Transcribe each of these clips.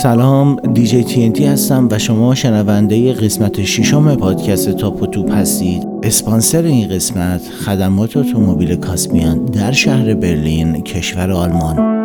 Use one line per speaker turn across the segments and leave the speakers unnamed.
سلام، دیجی TNT هستم و شما شنونده قسمت 6 پادکست تاپ و توپ هستید. اسپانسر این قسمت خدمات اتومبیل کاسپیان در شهر برلین، کشور آلمان.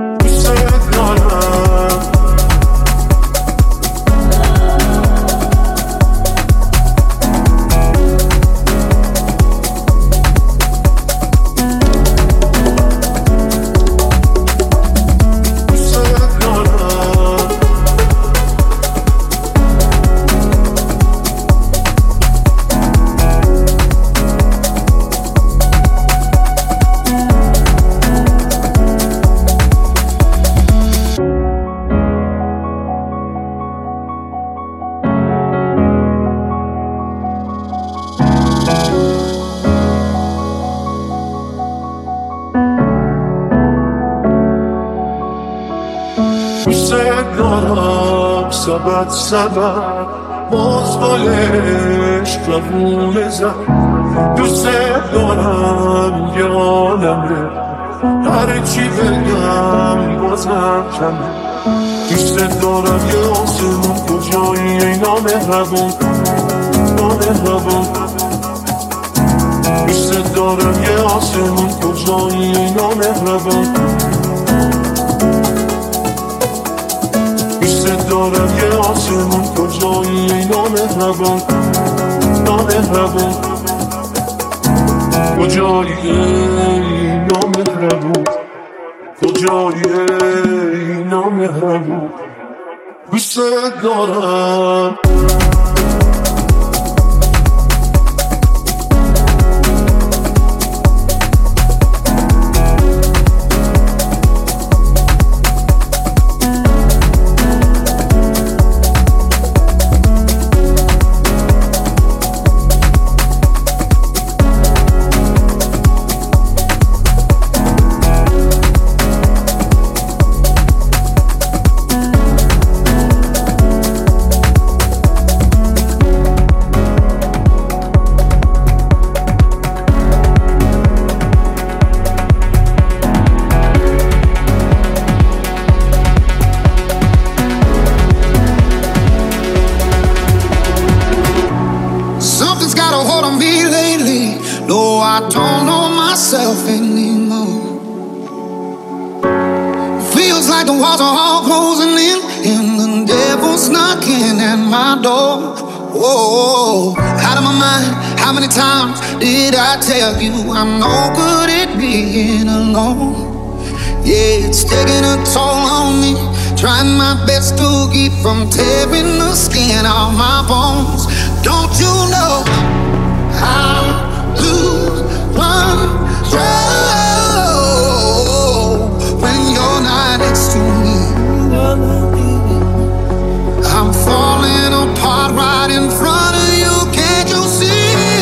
سبب مزبالش روونه زد. دوست دارم یه عالمه، هر چی بگم بازم کمه. دوست دارم یه آسمون کجایی نامهربون، نامهربون. دوست دارم یه آسمون کجایی نامهربون. دارم یه آسمون کجایی نامهربون، نامهربون. کجایی نامهربون، کجایی نامهربون. دوست دارم tell you I'm no good at being alone. Yeah, it's taking a toll on me, trying my best to keep from tearing the skin off my bones. Don't you know I lose control when you're not next to me? I'm falling apart right in front of you. Can't you see?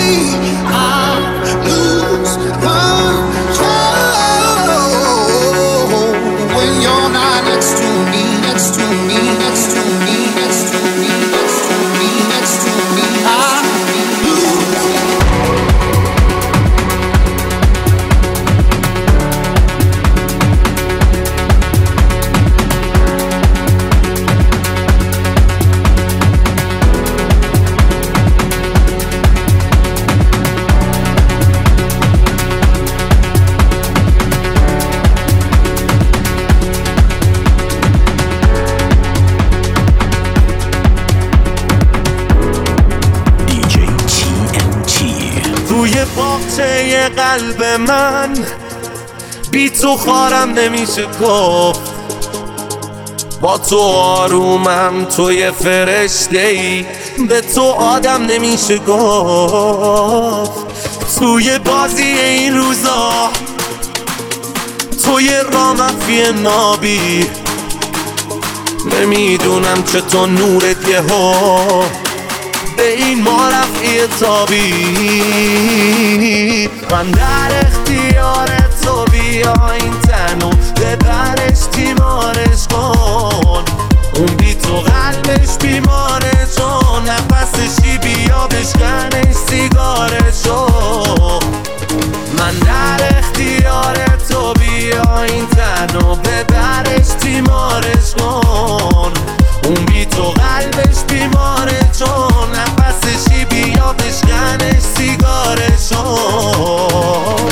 قلب من بی تو خارم نمیشه گفت. با تو آرومم، تو یه فرشته‌ای، به تو آدم نمیشه گفت. توی بازی این روزا تو یه رامفی نابی، نمیدونم چطور نورت یهو به این ما رفعی تابی. من در اختیار تو، بیا این تنو ببرش تیمارش کن. اون بی تو قلبش بیماره، چون نفسشی بیا بشکنش سیگارشو. من در اختیار تو، بیا این تنو ببرش تیمارش کن. اون
حساب.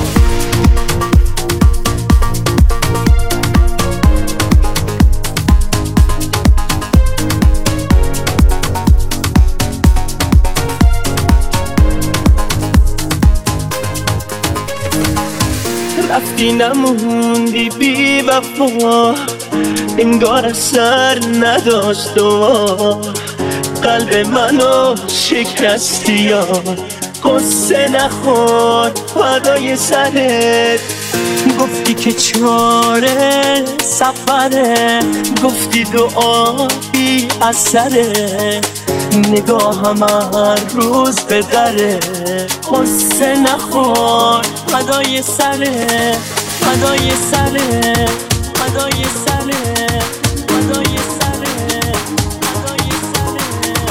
رفتی نموندی بی وفا، انگار اثر نداشت و قلب منو شکستی یار. قصه نخور فدای سرت، گفتی که چاره سفره، گفتی دعایی از سره، نگاهم هر روز به دره. قصه نخور فدای سره، فدای سره، فدای سره، فدای سره، فدای سره.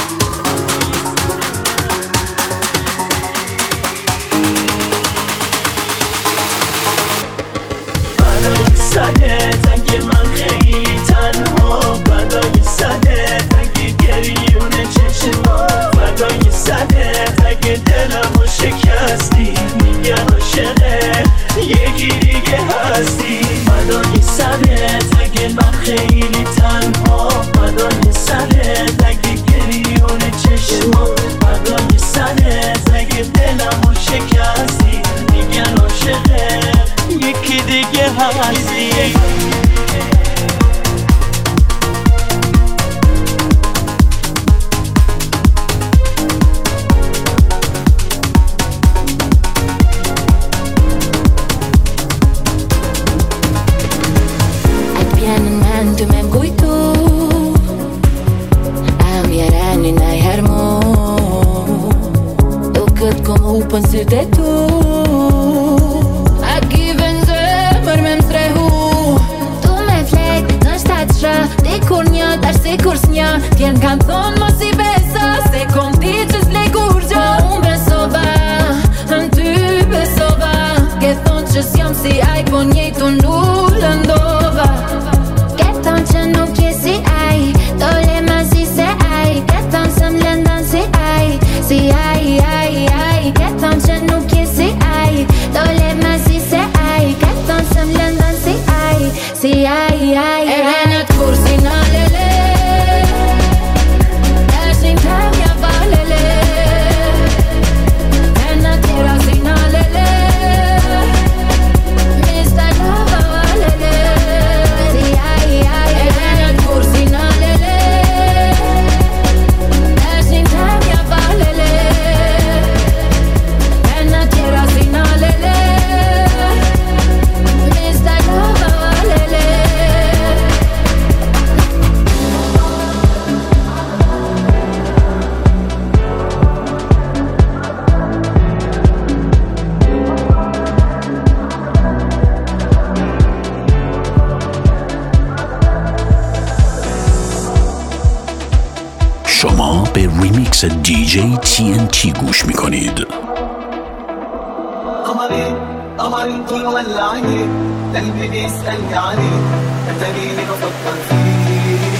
فدای سرت اگه من خیلی تنها، فدای سرت اگه گریون چشما، فدای سرت اگه دلمو شکستی، میگن عاشقه یکی دیگه هستی. فدای سرت اگه من خیلی تنها، فدای سرت اگه گریون چشما، فدای سرت اگه دلمو شکستی، میگن عاشقه یکی دیگه هستی.
Pën sytë e tu, a given zemër me më strehu. Tu me flejt në shtatë shë, dikur një tash si kur s'një. Tjerë kanë thonë mos i besa, se kom ti që s'lej kur gjë. Unë besova, në ty besova, ke thonë që s'jam si aj, po njejtu nuk lëndova. Ke thonë që nuk je si aj, dole ma si se aj. Ke thonë se m'lëndan si aj, si aj, aj, aj. Ke thonë që nuk je si aj, dole ma si se aj. Ke thonë se m'lëndan si aj, si aj, aj. E renët kur si në lele, eshin kam ja valele. E në tjera si në lele, mista lova valele. Si aj, aj, e renët kur si në lele, eshin kam ja valele. E në tjera si në lele, mista lova valele.
شما به ریمیکس دیجی TNT گوش میکنید.
قمري قمري طول ولعني، قلبي بيسألني عليك، اتريني بفكر فيك.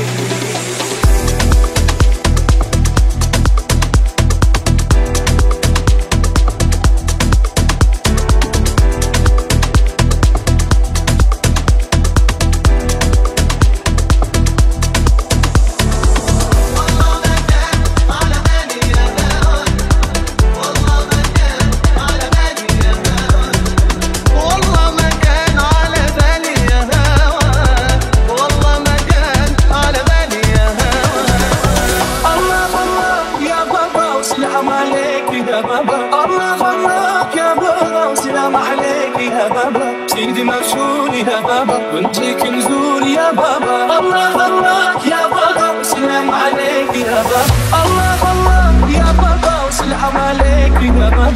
سيدي مشهور يا بابا وانتك نزور يا بابا. الله الله يا بابا وسلام عليك يا بابا. الله الله يا بابا وسلام عليك يا بابا.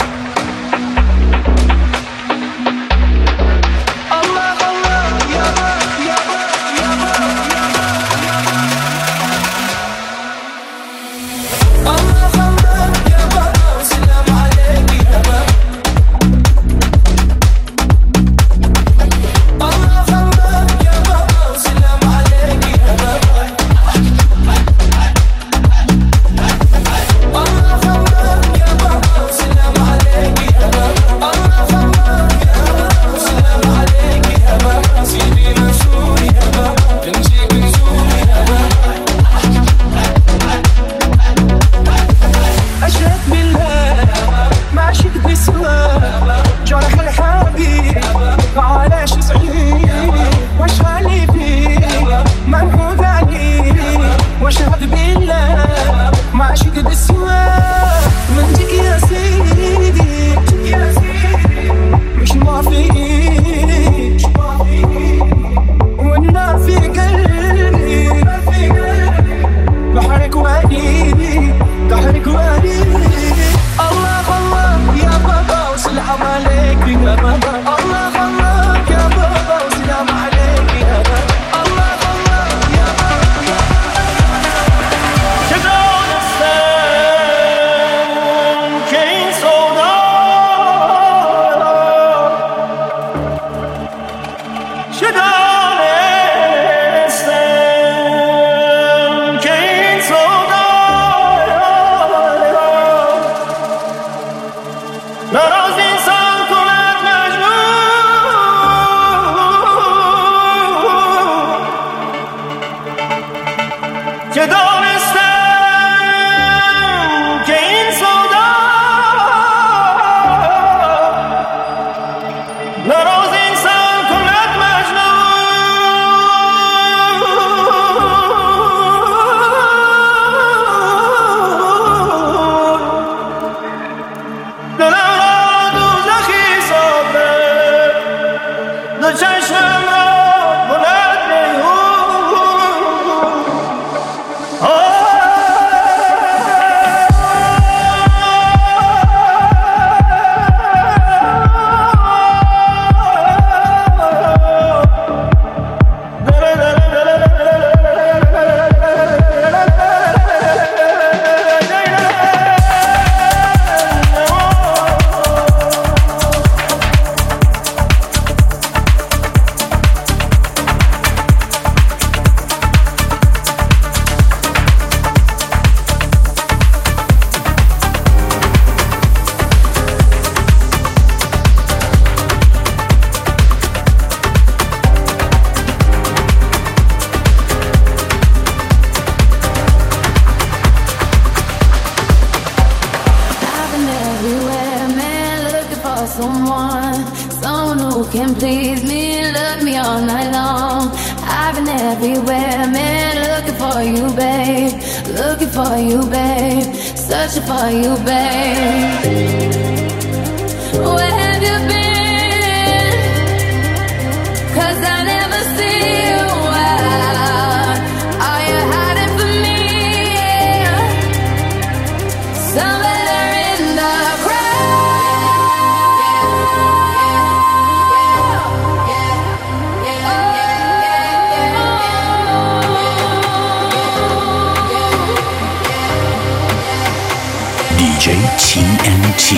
سلام عليك
driving everywhere, man, looking for you, babe. Looking for you, babe. Searching for you, babe. Where have you been? 'Cause I never see you out. Are you hiding from me? Somewhere in the
DJ TNT.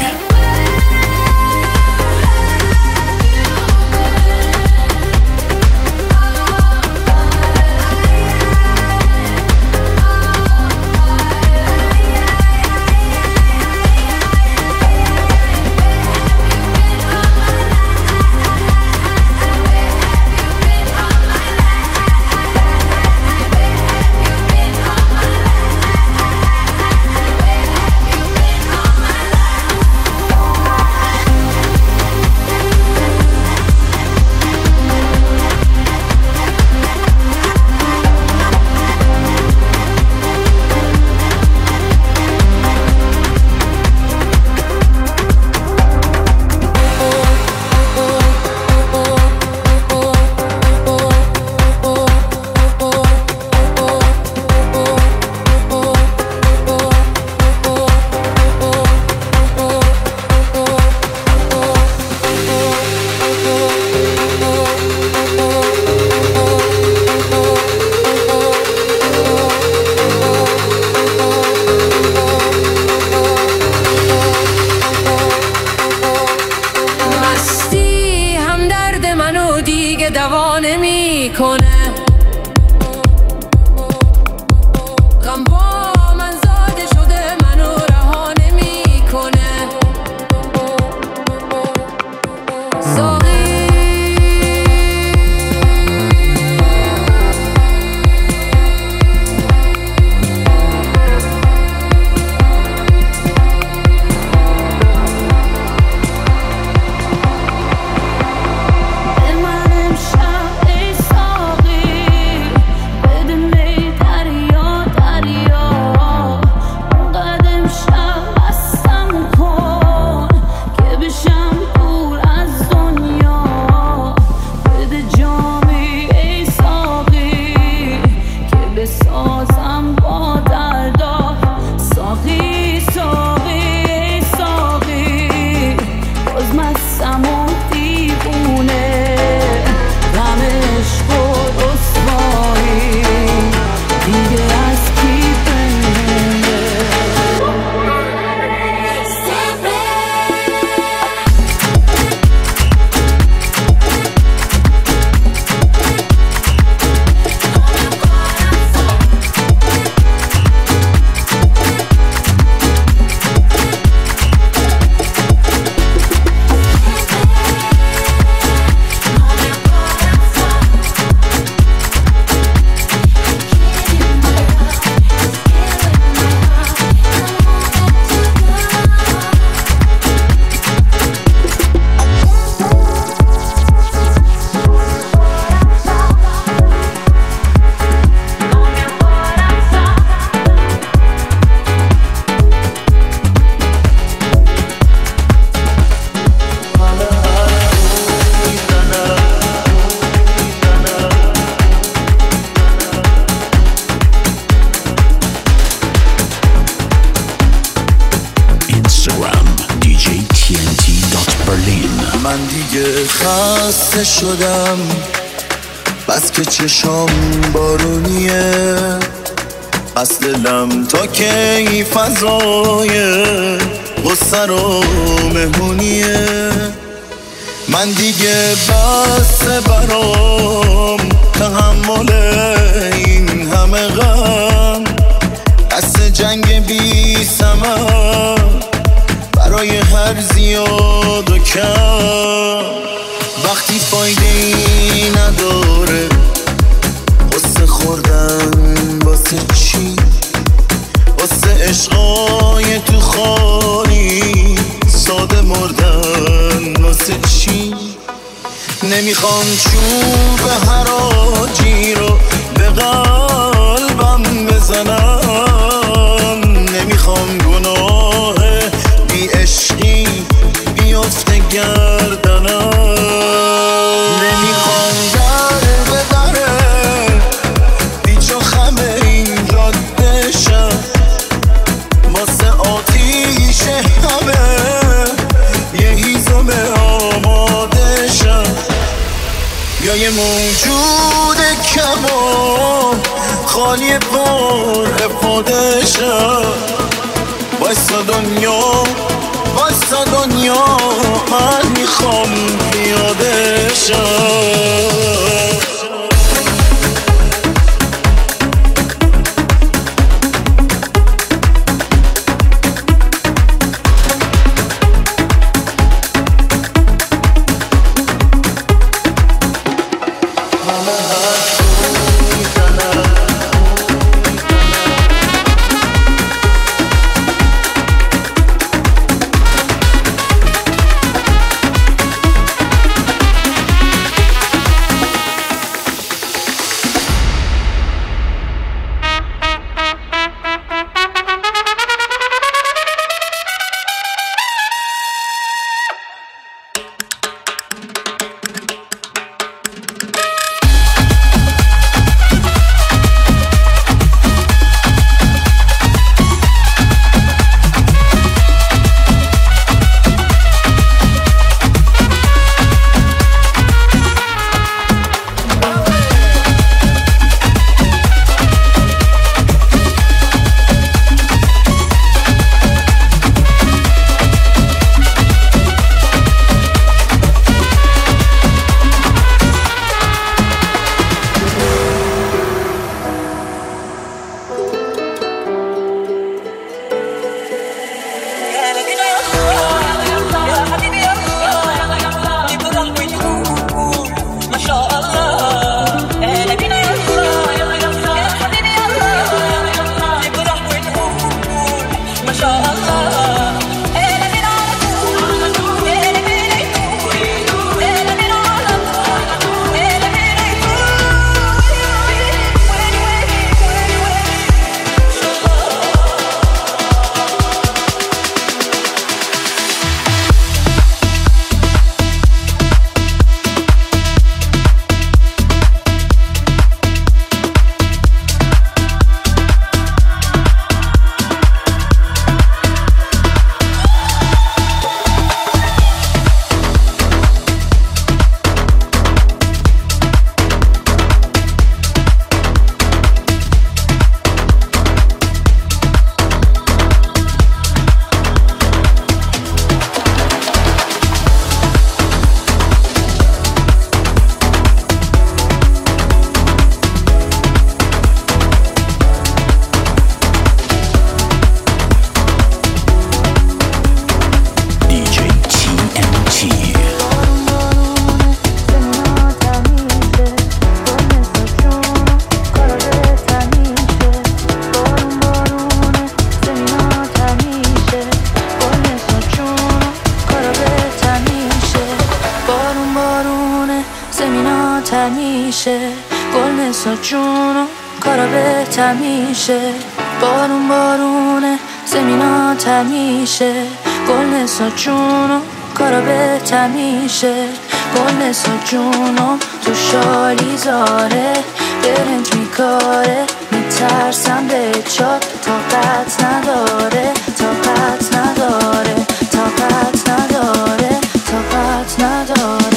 من دیگه خسته شدم، بس که چشام بارونیه، بس دلم تا کی فضای غصه رو مهمونیه. من دیگه بس برام تحمل این همه غم، دست جنگ بی ثمر برای هر زیاد و کم. وقتی فایده ای نداره قصه خوردن واسه چی؟ واسه عشقای تو خالی ساده مردن واسه چی؟ نمیخوام چوب حراجی خیابون خالی پر افاده شد. وایسا دنیا من میخوام پیاده شد.
جونو کارا بهتر میشه. بارونه زمیناتر میشه. گل نسا جونو کارا بهتر میشه. گل نسا جونم تو شالی زاره برنج میکاره. میترسم به چات طاقت نداره. طاقت نداره. طاقت نداره. طاقت نداره.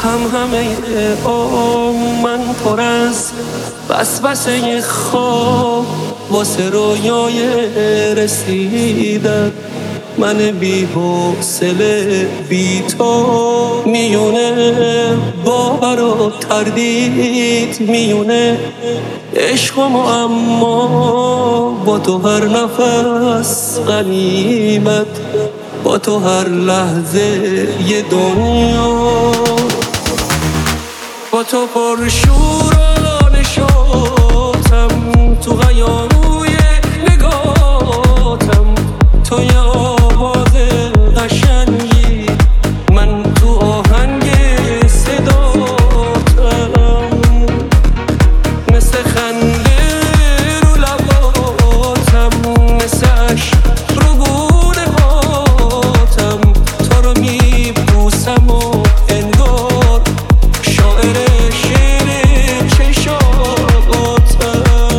همه من پر از وسوسه خواب واسه رویای رسیدن. من بی حوصله بی تو میونه باور و تردید، میونه عشق و اما با تو هر نفس غنیمت، با تو هر لحظه یه دنیا، با تو پرشور و نشاتم، تو غیاروی نگاتم، تو یه آواز قشنگی، من تو آهنگ صداتم، مثل خنده رو لباتم، مثل عشق رو گونه هاتم، تو رو میبوسم و انگار شاعر شعر چشاتم.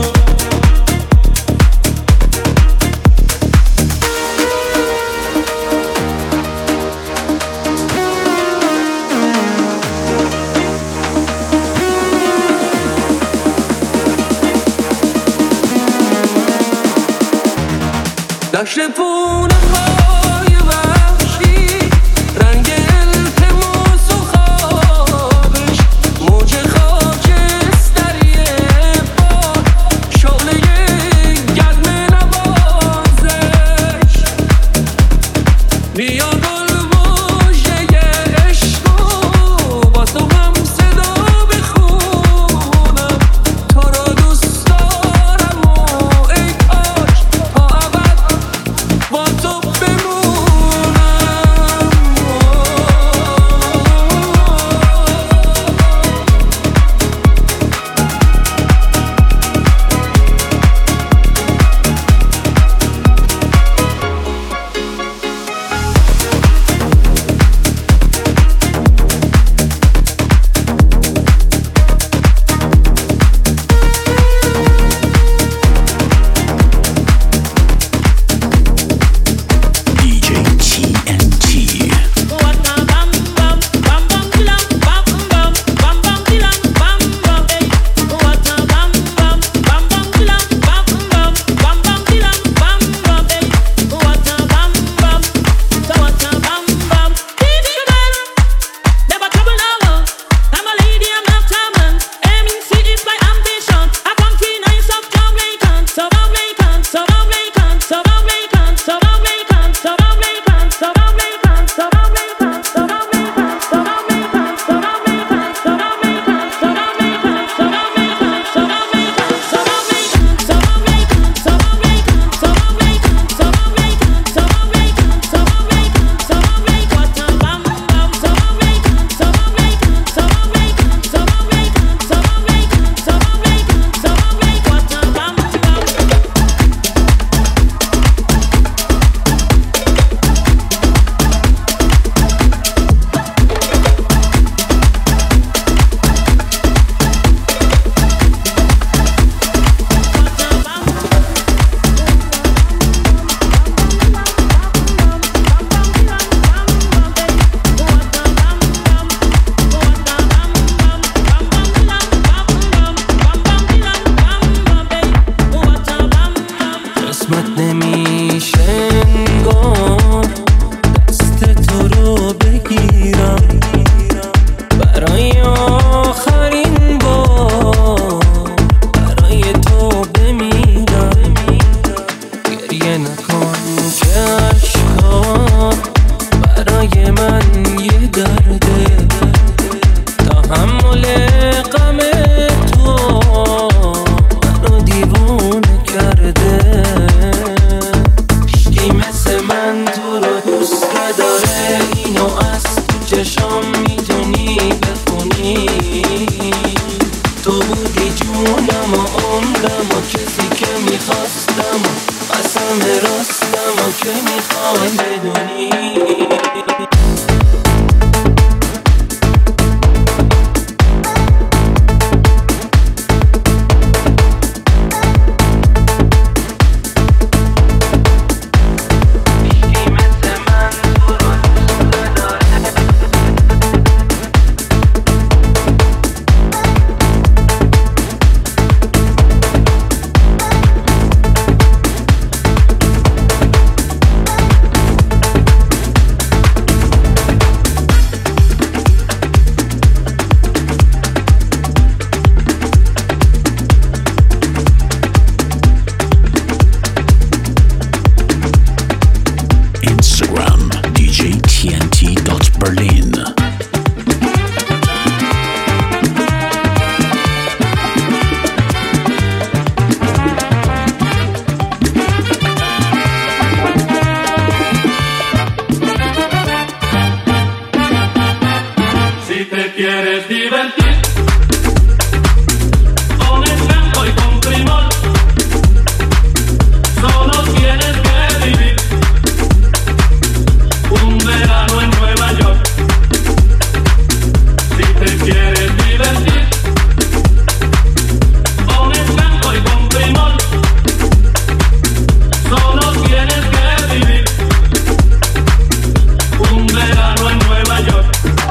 دشت پونه های وحشی، رنگ التماس و خوابش، موج خاکستری باد، شعله گرم نوازش، بیا گل مژده عشق و با تو هم صدا بخونم، تو رو دوست دارم و ای کاش تا ابد با تو quieres divertir, pones blanco y con primor, solo tienes que vivir un verano en Nueva York. Si te quieres divertir, pones blanco y con primor, solo tienes que vivir un verano en Nueva York.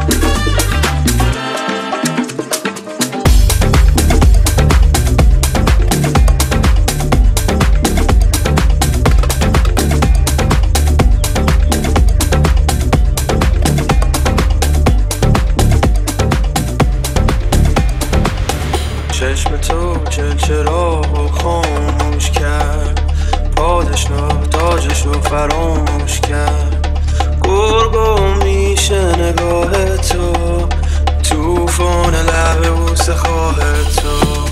چشم تو که چراغو خاموش کرد، پادشاه تاجشو فراموش کرد. گرگم میشه نگاه تو، توفان لب بوسه خواه تو.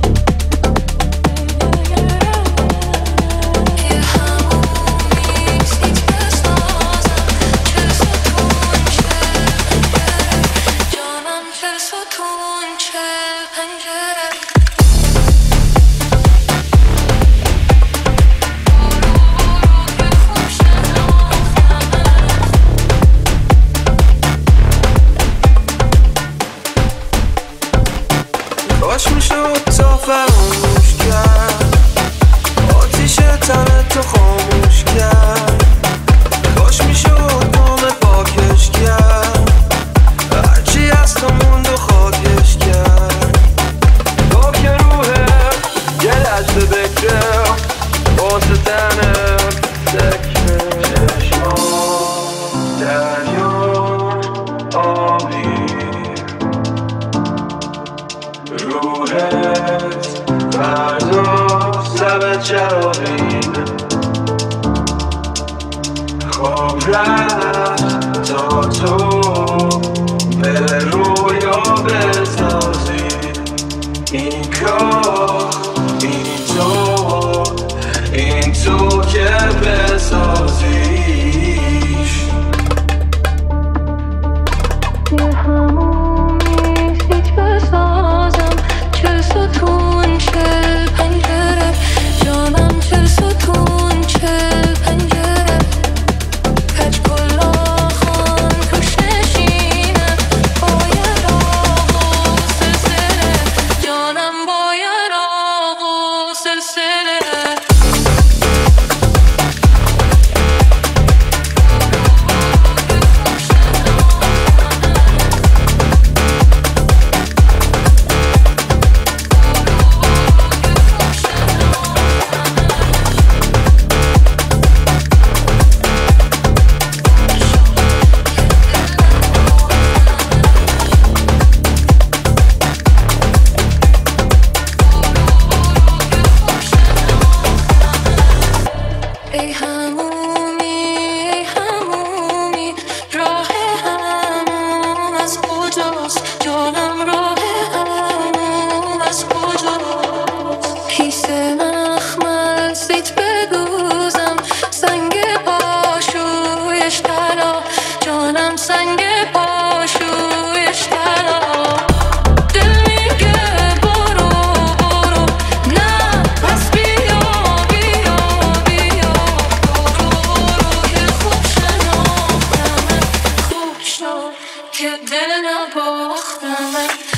کاش میشد تا فراموش کرد، آتیش تن تو خاموش کرد. کاش میشد دام پاکش کرد، هرچی از تو موند و خاکش کرد. تو که روحت یه لحظه بکره واسه تنت سکره. چشمات دریا آبی، روحت پرداز لب چراغین. خواب رفت تا تو به رویا بسازی. این کار این تو که بسازیش.
که دل نباختم